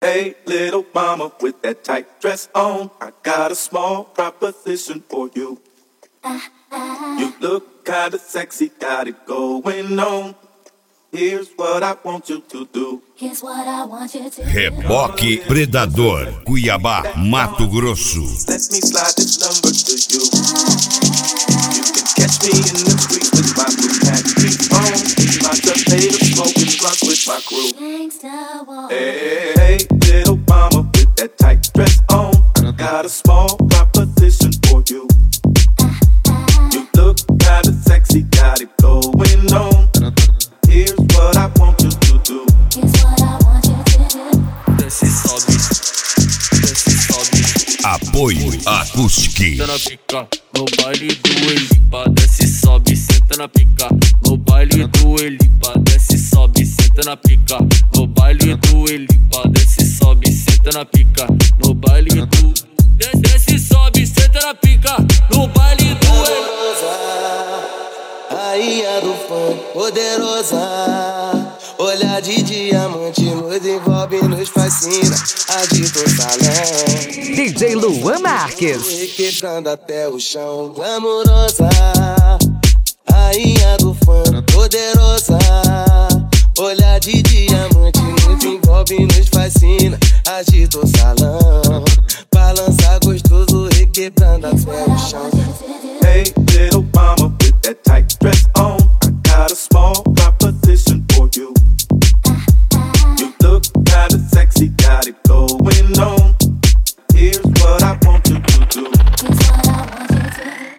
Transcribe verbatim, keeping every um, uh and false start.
hey, little mama with that tight dress on, I got a small proposition for you. You look kinda sexy, got it going on. Here's what I want you to do. Here's what I want you to do. Reboque Predador, Cuiabá, Mato Grosso. Let me slide this number to you. You can catch me in the streets with my blue khakis on. My potato smoking blunts with my crew. Hey, hey, little mama with that tight dress on, I got a small proposition for you. You look kinda sexy, got it going on. Here's what I want you to do. Here's what I want you to do. Desce e sobe, desce e sobe. Apoio Acústica. Senta na pica, no baile do Elipa. Desce e sobe, senta na pica. No baile do Elipa. Desce e sobe, senta na pica. No baile do Elipa. Desce e sobe, senta na pica. No baile do. Desce e sobe, senta na pica. No baile do Elipa. Rainha do funk, poderosa. Olhar de diamante nos envolve, nos fascina. Agita o salão. D J Luan Marques. Requebrando até o chão. Glamourosa. Rainha do funk, poderosa.